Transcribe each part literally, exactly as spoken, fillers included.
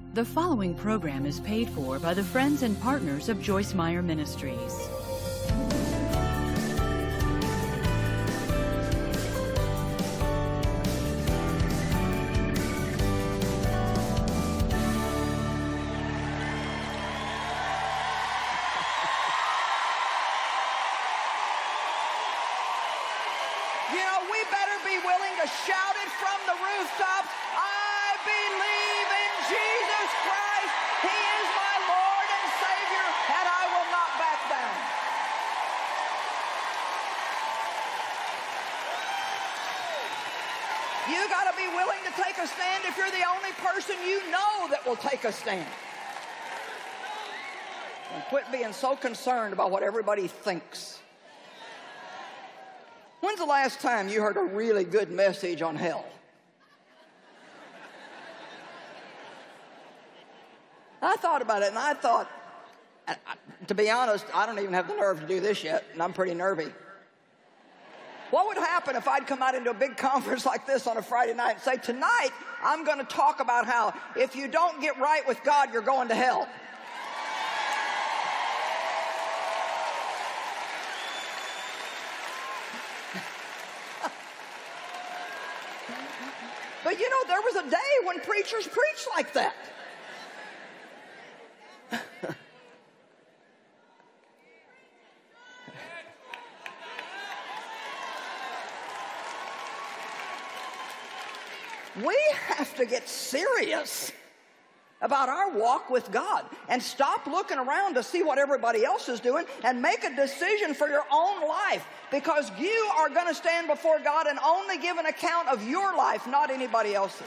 The following program is paid for by the friends and partners of Joyce Meyer Ministries. You know, we better be willing to shout it from the rooftops. I believe in Jesus Christ. He is my Lord and Savior, and I will not back down. You got to be willing to take a stand if you're the only person you know that will take a stand. And quit being so concerned about what everybody thinks. When's the last time you heard a really good message on hell? I thought about it, and I thought, to be honest, I don't even have the nerve to do this yet, and I'm pretty nervy. What would happen if I'd come out into a big conference like this on a Friday night and say, tonight, I'm going to talk about how if you don't get right with God, you're going to hell. But you know, there was a day when preachers preached like that. We have to get serious about our walk with God and stop looking around to see what everybody else is doing and make a decision for your own life, because you are going to stand before God and only give an account of your life, not anybody else's.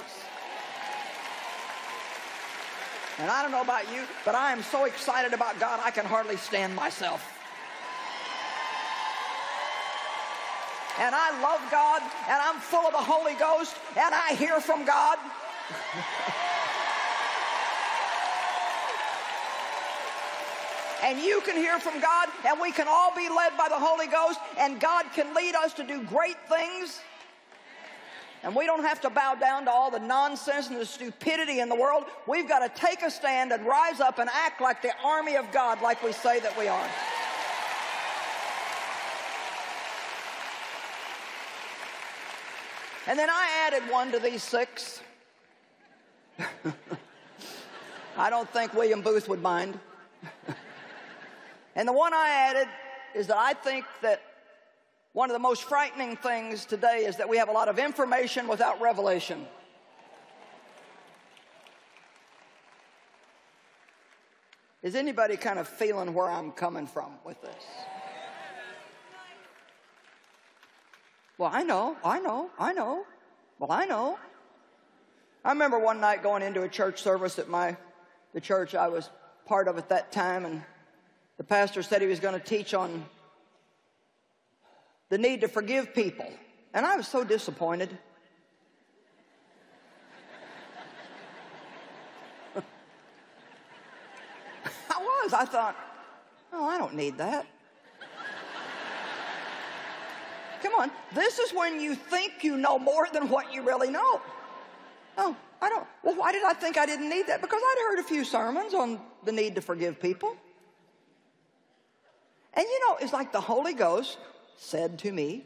And I don't know about you, but I am so excited about God I can hardly stand myself. And I love God, and I'm full of the Holy Ghost, and I hear from God. And you can hear from God, and we can all be led by the Holy Ghost, and God can lead us to do great things. And we don't have to bow down to all the nonsense and the stupidity in the world. We've got to take a stand and rise up and act like the army of God, like we say that we are. And then I added one to these six. I don't think William Booth would mind. And the one I added is that I think that one of the most frightening things today is that we have a lot of information without revelation. Is anybody kind of feeling where I'm coming from with this? Well, I know, I know, I know. Well, I know. I remember one night going into a church service at my, the church I was part of at that time, and the pastor said he was going to teach on the need to forgive people. And I was so disappointed. I was. I thought, oh, I don't need that. Come on, this is when you think you know more than what you really know. Oh, I don't. Well, why did I think I didn't need that? Because I'd heard a few sermons on the need to forgive people. And you know, it's like the Holy Ghost said to me,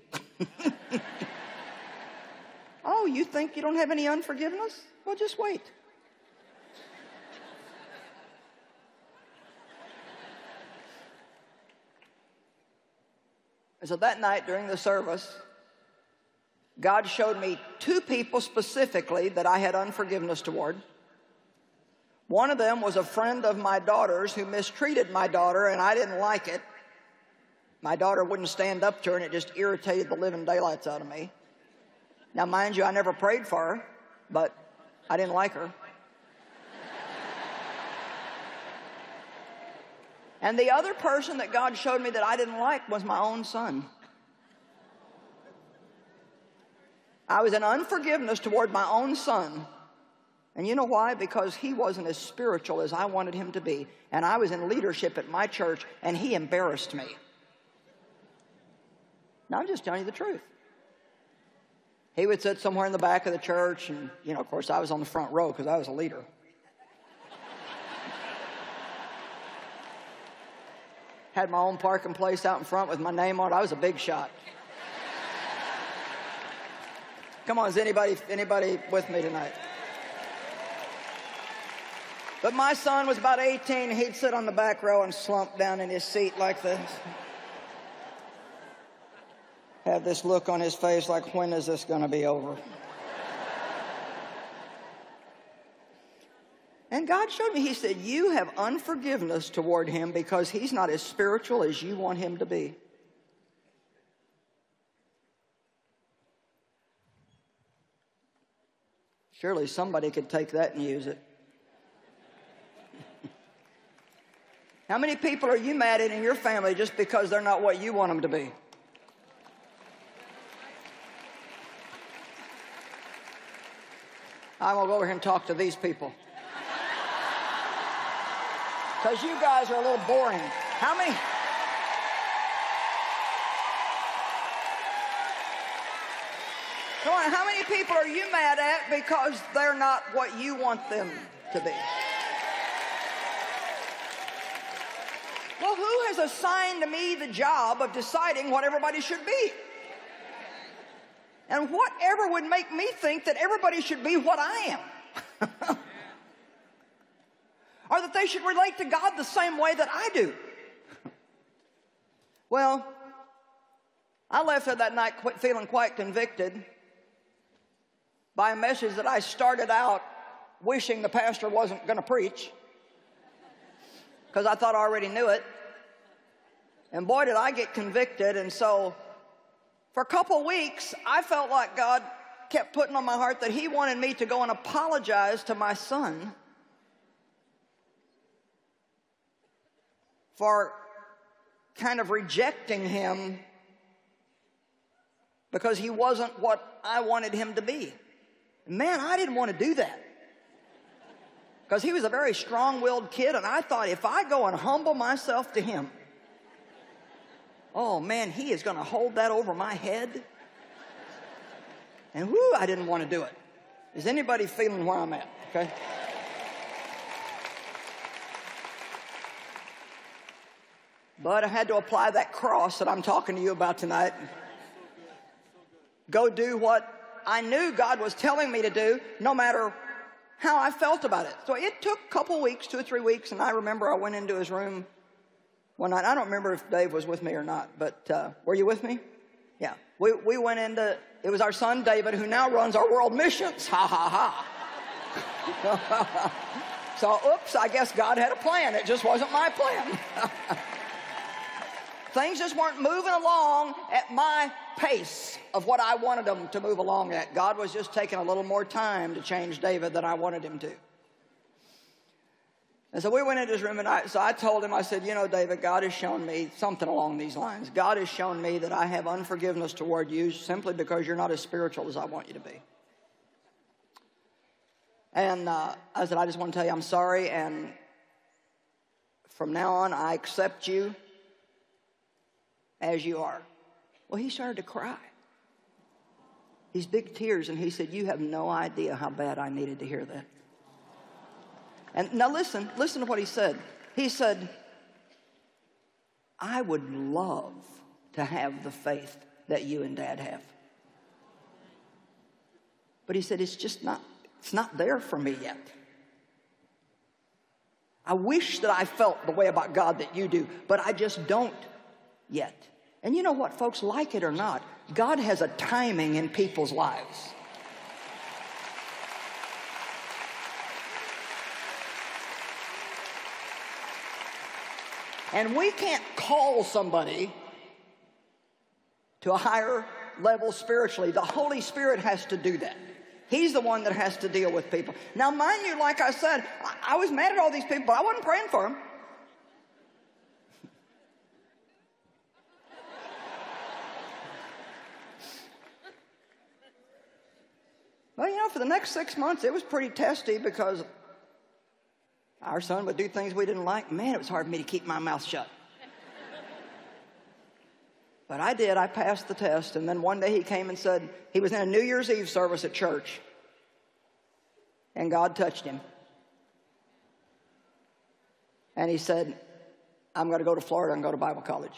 oh, you think you don't have any unforgiveness? Well, just wait. So that night during the service, God showed me two people specifically that I had unforgiveness toward. One of them was a friend of my daughter's who mistreated my daughter, and I didn't like it. My daughter wouldn't stand up to her, and it just irritated the living daylights out of me. Now, mind you, I never prayed for her, but I didn't like her. And the other person that God showed me that I didn't like was my own son. I was in unforgiveness toward my own son. And you know why? Because he wasn't as spiritual as I wanted him to be. And I was in leadership at my church, and he embarrassed me. Now, I'm just telling you the truth. He would sit somewhere in the back of the church, and, you know, of course, I was on the front row because I was a leader. Had my own parking place out in front with my name on it. I was a big shot. Come on, is anybody, anybody with me tonight? But my son was about eighteen. He'd sit on the back row and slump down in his seat like this. Have this look on his face like, when is this going to be over? And God showed me, he said, you have unforgiveness toward him because he's not as spiritual as you want him to be. Surely somebody could take that and use it. How many people are you mad at in your family just because they're not what you want them to be? I'm going to go over here and talk to these people. Because you guys are a little boring. How many? Come on, how many people are you mad at because they're not what you want them to be? Well, who has assigned to me the job of deciding what everybody should be? And whatever would make me think that everybody should be what I am? Or that they should relate to God the same way that I do? Well, I left there that night feeling quite convicted by a message that I started out wishing the pastor wasn't going to preach, because I thought I already knew it. And boy, did I get convicted. And so for a couple weeks, I felt like God kept putting on my heart that he wanted me to go and apologize to my son for kind of rejecting him because he wasn't what I wanted him to be. Man, I didn't want to do that, because he was a very strong-willed kid, and I thought if I go and humble myself to him, oh man, he is going to hold that over my head. And whoo, I didn't want to do it. Is anybody feeling where I'm at? Okay. But I had to apply that cross that I'm talking to you about tonight. Go do what I knew God was telling me to do, no matter how I felt about it. So it took a couple weeks, two or three weeks, and I remember I went into his room one night. I don't remember if Dave was with me or not, but uh, were you with me? Yeah. We, we went into, it was our son David, who now runs our world missions. Ha, ha, ha. So, oops, I guess God had a plan. It just wasn't my plan. Things just weren't moving along at my pace of what I wanted them to move along at. God was just taking a little more time to change David than I wanted him to. And so we went into his room, and I, so I told him, I said, you know, David, God has shown me something along these lines. God has shown me that I have unforgiveness toward you simply because you're not as spiritual as I want you to be. And uh, I said, I just want to tell you I'm sorry, and from now on I accept you as you are. Well, he started to cry. These big tears, and he said, you have no idea how bad I needed to hear that. And now listen, listen to what he said. He said, I would love to have the faith that you and Dad have. But he said, it's just not, it's not there for me yet. I wish that I felt the way about God that you do, but I just don't yet. And you know what, folks, like it or not, God has a timing in people's lives. And we can't call somebody to a higher level spiritually. The Holy Spirit has to do that. He's the one that has to deal with people. Now, mind you, like I said, I, I was mad at all these people, but I wasn't praying for them. Well, you know, for the next six months, it was pretty testy because our son would do things we didn't like. Man, it was hard for me to keep my mouth shut. But I did. I passed the test. And then one day he came and said, he was in a New Year's Eve service at church. And God touched him. And he said, I'm going to go to Florida and go to Bible college.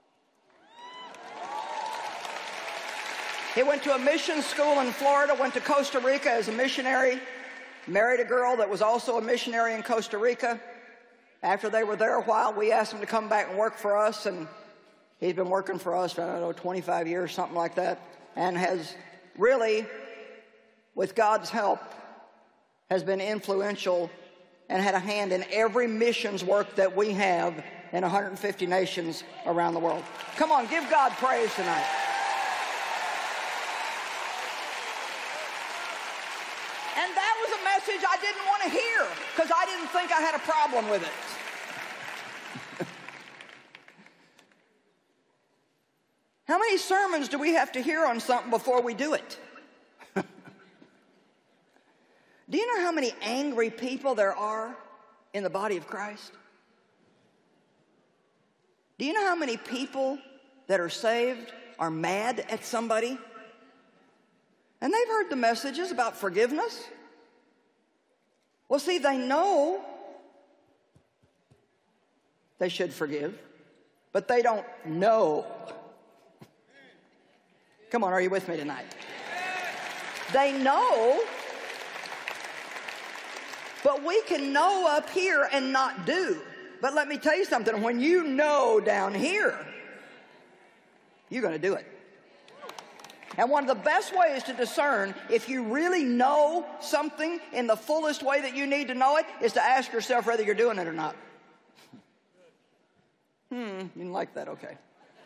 He went to a mission school in Florida, went to Costa Rica as a missionary, married a girl that was also a missionary in Costa Rica. After they were there a while, we asked him to come back and work for us, and he's been working for us for, I don't know, twenty-five years, something like that, and has really, with God's help, has been influential and had a hand in every missions work that we have in one hundred fifty nations around the world. Come on, give God praise tonight. And that was a message I didn't want to hear because I didn't think I had a problem with it. How many sermons do we have to hear on something before we do it? Do you know how many angry people there are in the body of Christ? Do you know how many people that are saved are mad at somebody? And they've heard the messages about forgiveness. Well, see, they know they should forgive, but they don't know. Come on, are you with me tonight? They know, but we can know up here and not do. But let me tell you something. When you know down here, you're going to do it. And one of the best ways to discern if you really know something in the fullest way that you need to know it is to ask yourself whether you're doing it or not. Hmm, you didn't like that? Okay.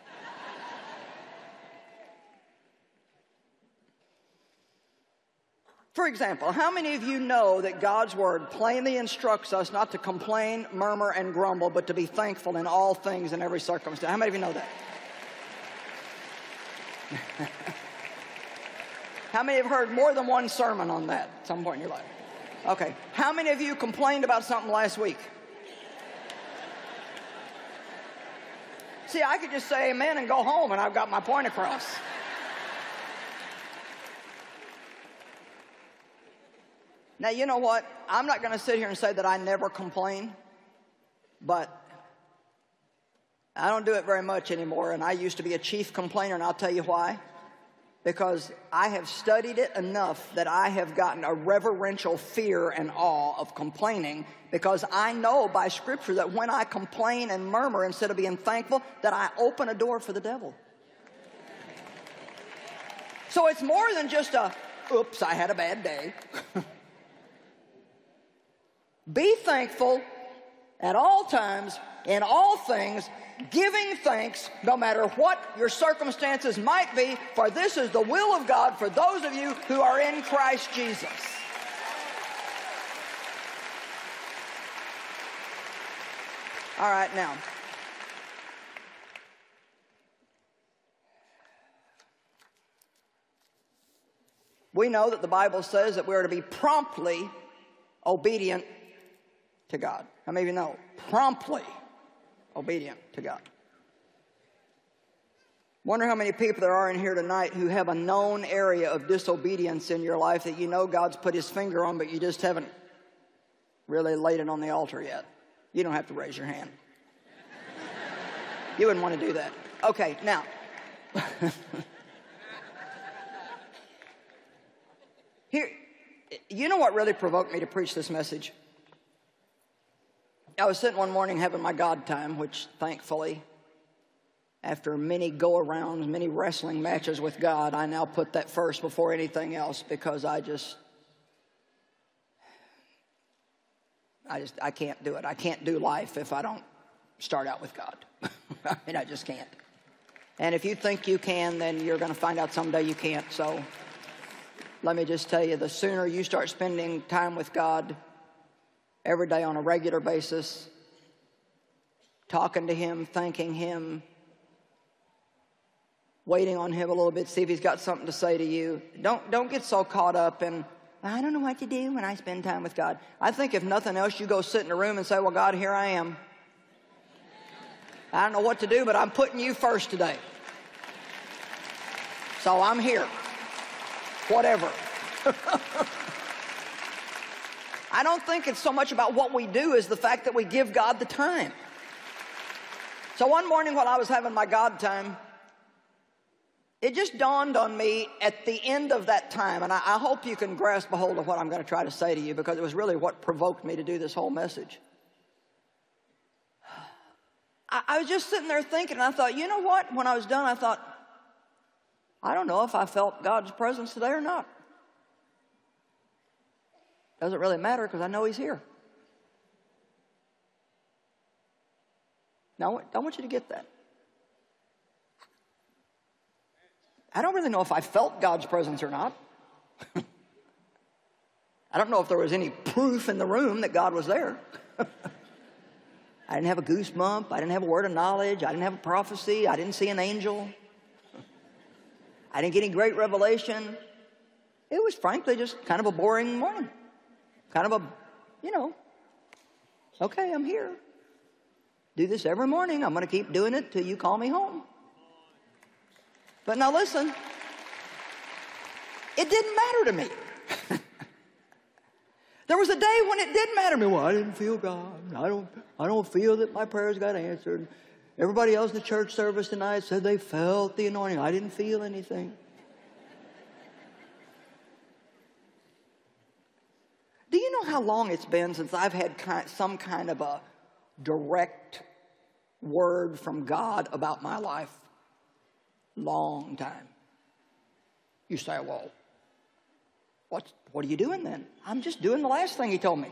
For example, how many of you know that God's Word plainly instructs us not to complain, murmur, and grumble, but to be thankful in all things in every circumstance? How many of you know that? How many have heard more than one sermon on that at some point in your life? Okay. How many of you complained about something last week? See, I could just say amen and go home and I've got my point across. Now, you know what? I'm not going to sit here and say that I never complain, but I don't do it very much anymore, and I used to be a chief complainer, and I'll tell you why. Because I have studied it enough that I have gotten a reverential fear and awe of complaining, because I know by Scripture that when I complain and murmur instead of being thankful, that I open a door for the devil. So it's more than just a, oops, I had a bad day. Be thankful at all times, in all things, giving thanks no matter what your circumstances might be, for this is the will of God for those of you who are in Christ Jesus. All right, now, we know that the Bible says that we are to be promptly obedient to God. How many of you know? Promptly obedient to God. Wonder how many people there are in here tonight who have a known area of disobedience in your life that you know God's put His finger on, but you just haven't really laid it on the altar yet. You don't have to raise your hand. You wouldn't want to do that. Okay, now. Here, you know what really provoked me to preach this message? I was sitting one morning having my God time, which thankfully, after many go-arounds, many wrestling matches with God, I now put that first before anything else, because I just, I just, I can't do it. I can't do life if I don't start out with God. I mean, I just can't. And if you think you can, then you're going to find out someday you can't. So let me just tell you, the sooner you start spending time with God every day on a regular basis, talking to Him, thanking Him, waiting on Him a little bit, see if He's got something to say to you. Don't, don't get so caught up in, I don't know what to do when I spend time with God. I think if nothing else, you go sit in a room and say, well, God, here I am. I don't know what to do, but I'm putting you first today. So I'm here. Whatever. I don't think it's so much about what we do as the fact that we give God the time. So one morning while I was having my God time, it just dawned on me at the end of that time, and I, I hope you can grasp a hold of what I'm going to try to say to you, because it was really what provoked me to do this whole message. I, I was just sitting there thinking, and I thought, you know what? When I was done, I thought, I don't know if I felt God's presence today or not. Doesn't really matter, because I know He's here. Now, I want you to get that. I don't really know if I felt God's presence or not. I don't know if there was any proof in the room that God was there. I didn't have a goosebump. I didn't have a word of knowledge. I didn't have a prophecy. I didn't see an angel. I didn't get any great revelation. It was frankly just kind of a boring morning. Kind of a, you know, okay, I'm here. Do this every morning. I'm going to keep doing it till you call me home. But now listen, it didn't matter to me. There was a day when it did matter to me. Well, I didn't feel God. I don't, I don't feel that my prayers got answered. Everybody else in the church service tonight said they felt the anointing. I didn't feel anything. Do you know how long it's been since I've had kind, some kind of a direct word from God about my life? Long time. You say, well, what's, what are you doing then? I'm just doing the last thing He told me.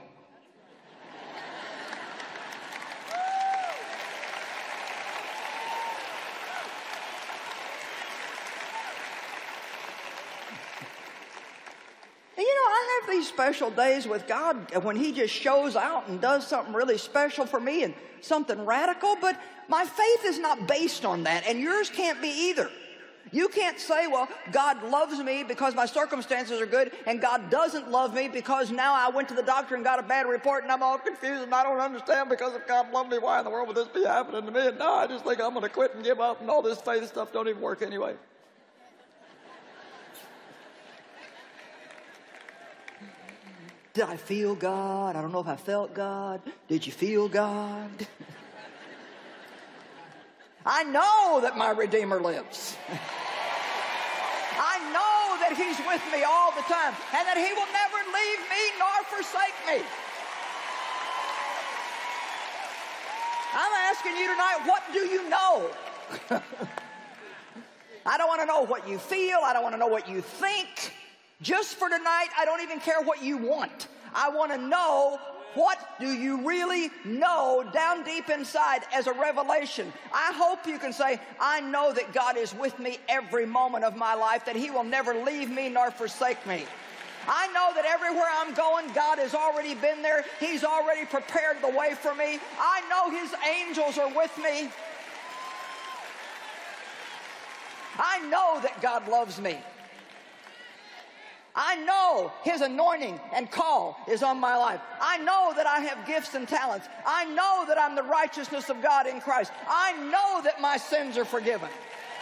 And you know, I have these special days with God when He just shows out and does something really special for me and something radical, but my faith is not based on that, and yours can't be either. You can't say, well, God loves me because my circumstances are good, and God doesn't love me because now I went to the doctor and got a bad report, and I'm all confused, and I don't understand, because if God loved me, why in the world would this be happening to me? And now I just think I'm going to quit and give up, and all this faith stuff don't even work anyway. Did I feel God? I don't know if I felt God. Did you feel God? I know that my Redeemer lives. I know that He's with me all the time, and that He will never leave me nor forsake me. I'm asking you tonight, what do you know? I don't want to know what you feel. I don't want to know what you think. Just for tonight, I don't even care what you want. I want to know, what do you really know down deep inside as a revelation? I hope you can say, I know that God is with me every moment of my life, that He will never leave me nor forsake me. I know that everywhere I'm going, God has already been there. He's already prepared the way for me. I know His angels are with me. I know that God loves me. I know His anointing and call is on my life. I know that I have gifts and talents. I know that I'm the righteousness of God in Christ. I know that my sins are forgiven.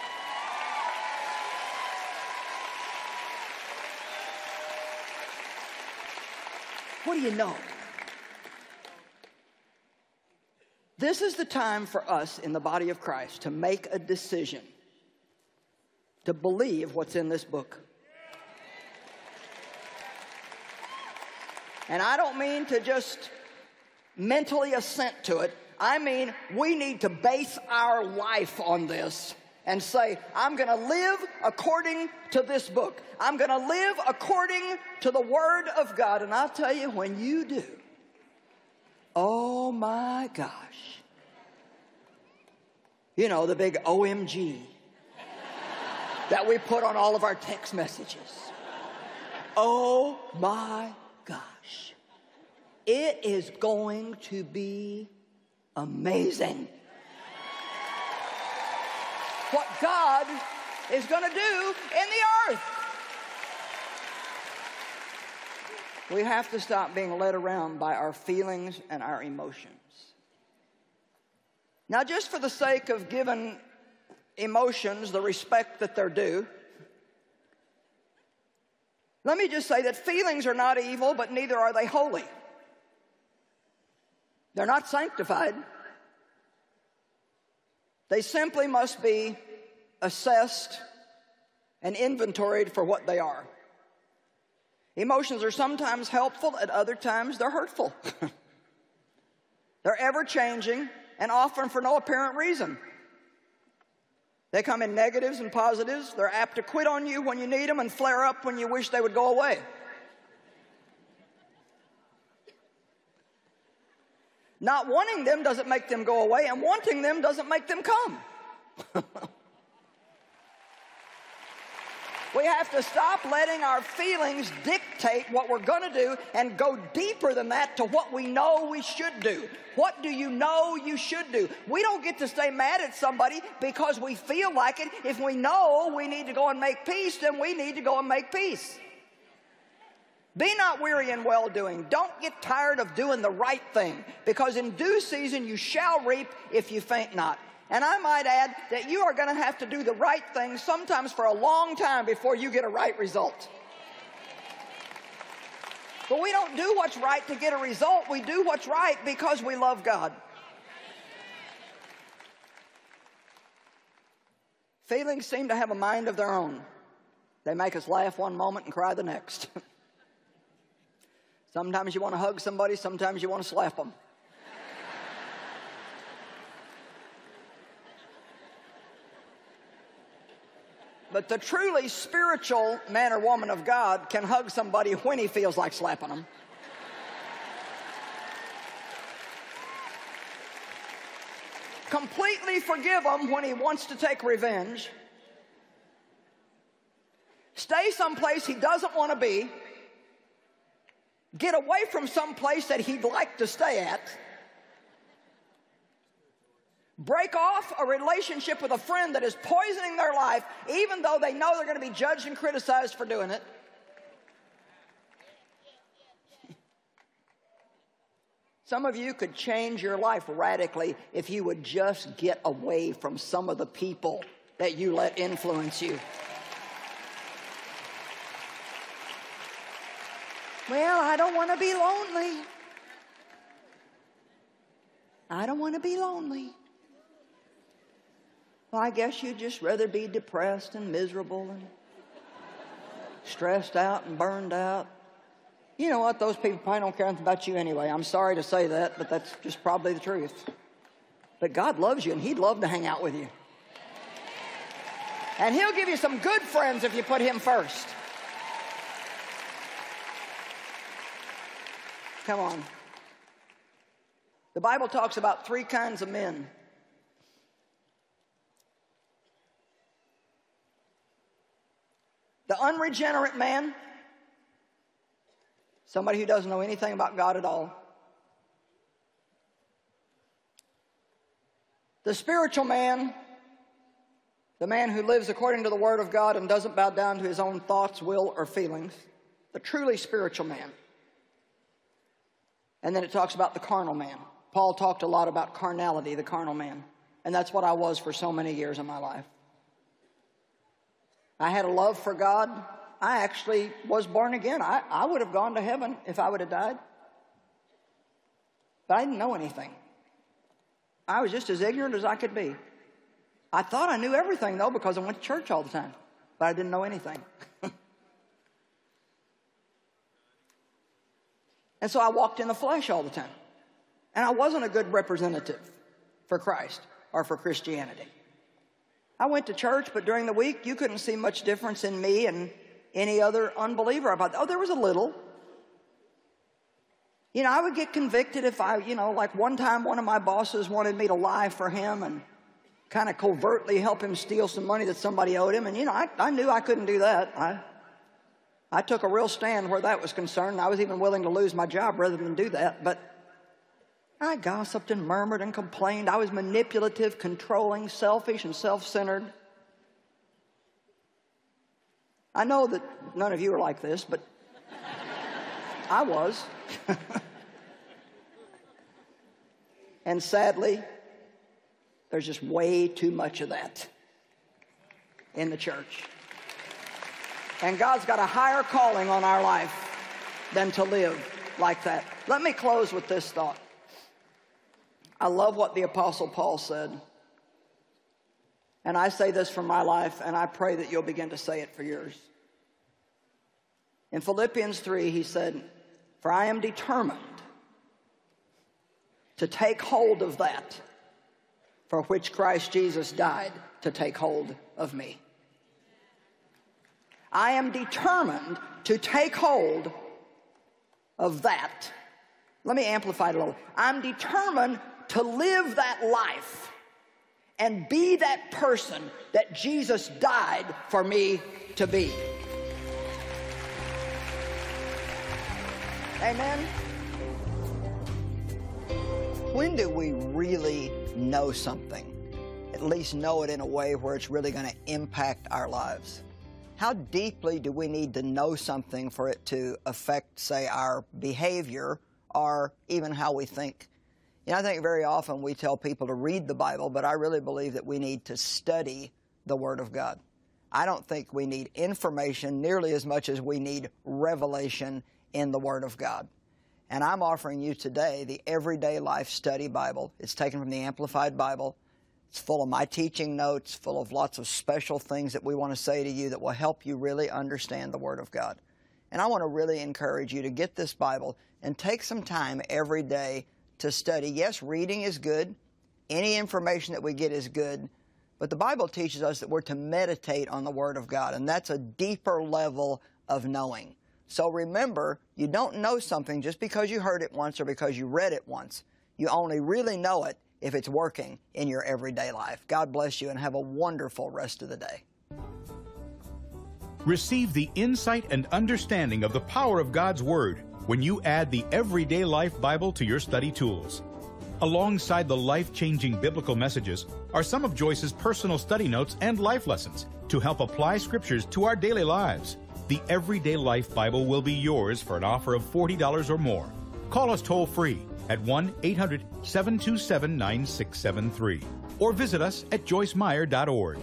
What do you know? This is the time for us in the body of Christ to make a decision to believe what's in this book. And I don't mean to just mentally assent to it. I mean, we need to base our life on this and say, I'm going to live according to this book. I'm going to live according to the Word of God. And I'll tell you, when you do, oh my gosh. You know, the big O M G that we put on all of our text messages. Oh my gosh. It is going to be amazing what God is going to do in the earth. We have to stop being led around by our feelings and our emotions. Now, just for the sake of giving emotions the respect that they're due, let me just say that feelings are not evil, but neither are they holy. They're not sanctified. They simply must be assessed and inventoried for what they are. Emotions are sometimes helpful, at other times they're hurtful. They're ever-changing and often for no apparent reason. They come in negatives and positives. They're apt to quit on you when you need them and flare up when you wish they would go away. Not wanting them doesn't make them go away, and wanting them doesn't make them come. We have to stop letting our feelings dictate what we're going to do and go deeper than that to what we know we should do. What do you know you should do? We don't get to stay mad at somebody because we feel like it. If we know we need to go and make peace, then we need to go and make peace. Be not weary in well-doing. Don't get tired of doing the right thing, because in due season you shall reap if you faint not. And I might add that you are going to have to do the right thing sometimes for a long time before you get a right result. But we don't do what's right to get a result. We do what's right because we love God. Feelings seem to have a mind of their own. They make us laugh one moment and cry the next. Sometimes you want to hug somebody, sometimes you want to slap them. But the truly spiritual man or woman of God can hug somebody when he feels like slapping them. Completely forgive him when he wants to take revenge. Stay someplace he doesn't want to be. Get away from some place that he'd like to stay at. Break off a relationship with a friend that is poisoning their life, even though they know they're going to be judged and criticized for doing it. Some of you could change your life radically if you would just get away from some of the people that you let influence you. Well, I don't want to be lonely. I don't want to be lonely. Well, I guess you'd just rather be depressed and miserable and stressed out and burned out. You know what? Those people probably don't care anything about you anyway. I'm sorry to say that, but that's just probably the truth. But God loves you, and He'd love to hang out with you. And He'll give you some good friends if you put Him first. Come on. The Bible talks about three kinds of men. The unregenerate man, somebody who doesn't know anything about God at all. The spiritual man, the man who lives according to the Word of God and doesn't bow down to his own thoughts, will, or feelings. The truly spiritual man. And then it talks about the carnal man. Paul talked a lot about carnality, the carnal man. And that's what I was for so many years in my life. I had a love for God. I actually was born again. I, I would have gone to heaven if I would have died. But I didn't know anything. I was just as ignorant as I could be. I thought I knew everything, though, because I went to church all the time. But I didn't know anything. And so I walked in the flesh all the time. And I wasn't a good representative for Christ or for Christianity. I went to church, but during the week, you couldn't see much difference in me and any other unbeliever. About oh, there was a little. You know, I would get convicted if I, you know, like one time one of my bosses wanted me to lie for him and kind of covertly help him steal some money that somebody owed him. And, you know, I, I knew I couldn't do that. I, I took a real stand where that was concerned. I was even willing to lose my job rather than do that. But I gossiped and murmured and complained. I was manipulative, controlling, selfish, and self-centered. I know that none of you are like this, but I was. And sadly, there's just way too much of that in the church. And God's got a higher calling on our life than to live like that. Let me close with this thought. I love what the Apostle Paul said. And I say this for my life, and I pray that you'll begin to say it for yours. In Philippians three, he said, "For I am determined to take hold of that for which Christ Jesus died to take hold of me." I am determined to take hold of that. Let me amplify it a little. I'm determined to live that life and be that person that Jesus died for me to be. Amen? When do we really know something? At least know it in a way where it's really going to impact our lives. How deeply do we need to know something for it to affect, say, our behavior or even how we think? You know, I think very often we tell people to read the Bible, but I really believe that we need to study the Word of God. I don't think we need information nearly as much as we need revelation in the Word of God. And I'm offering you today the Everyday Life Study Bible. It's taken from the Amplified Bible. It's full of my teaching notes, full of lots of special things that we want to say to you that will help you really understand the Word of God. And I want to really encourage you to get this Bible and take some time every day to study. Yes, reading is good. Any information that we get is good. But the Bible teaches us that we're to meditate on the Word of God, and that's a deeper level of knowing. So remember, you don't know something just because you heard it once or because you read it once. You only really know it if it's working in your everyday life. God bless you and have a wonderful rest of the day. Receive the insight and understanding of the power of God's Word when you add the Everyday Life Bible to your study tools. Alongside the life-changing biblical messages are some of Joyce's personal study notes and life lessons to help apply Scriptures to our daily lives. The Everyday Life Bible will be yours for an offer of forty dollars or more. Call us toll-free at one eight hundred, seven two seven, nine six seven three or visit us at joyce meyer dot org.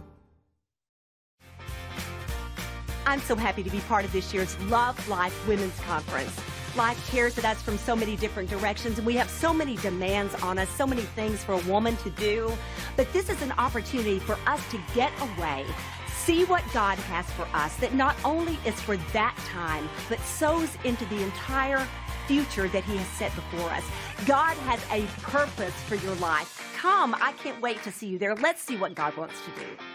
I'm so happy to be part of this year's Love Life Women's Conference. Life tears at us from so many different directions, and we have so many demands on us, so many things for a woman to do. But this is an opportunity for us to get away, see what God has for us, that not only is for that time, but sows into the entire future that He has set before us. God has a purpose for your life. Come, I can't wait to see you there. Let's see what God wants to do.